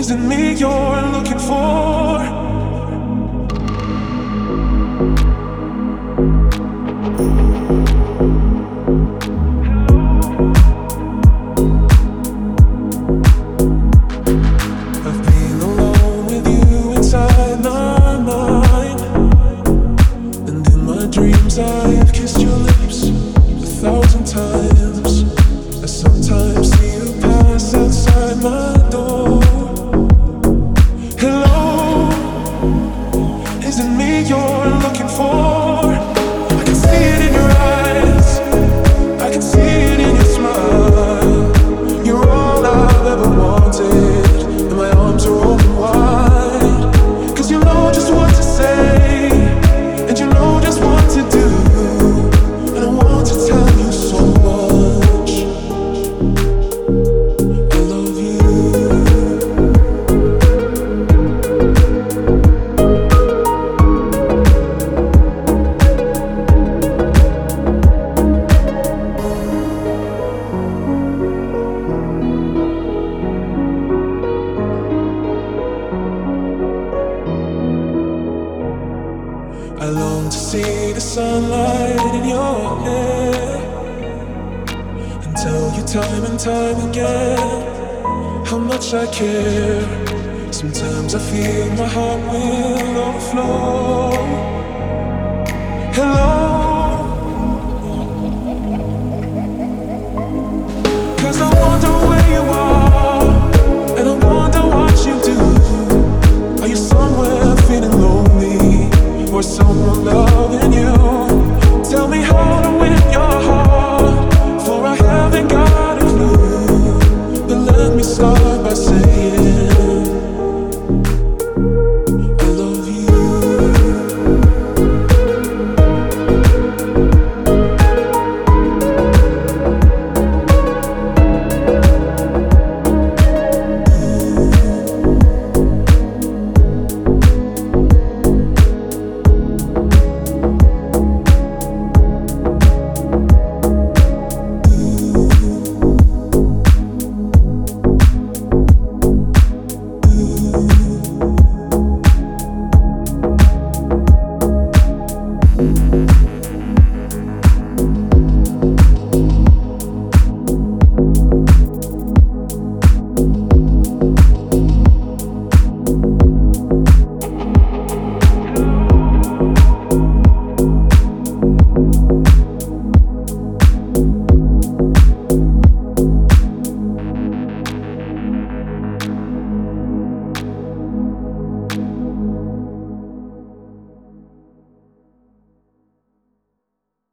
Is it me you're looking for? I've been alone with you inside my mind, and in my dreams I have kissed your lips 1,000 times. I sometimes see you pass outside my door. Hello, is it me you're looking for? I can see it in your eyes, I can see it in your smile. You're all I've ever wanted, and my arms are open wide. 'Cause you know just what to say, and you know just what to do, and I want to tell you so much. I love you. I long to see the sunlight in your hair, and tell you time and time again how much I care. Sometimes I feel my heart will overflow. Hello, 'cause I wonder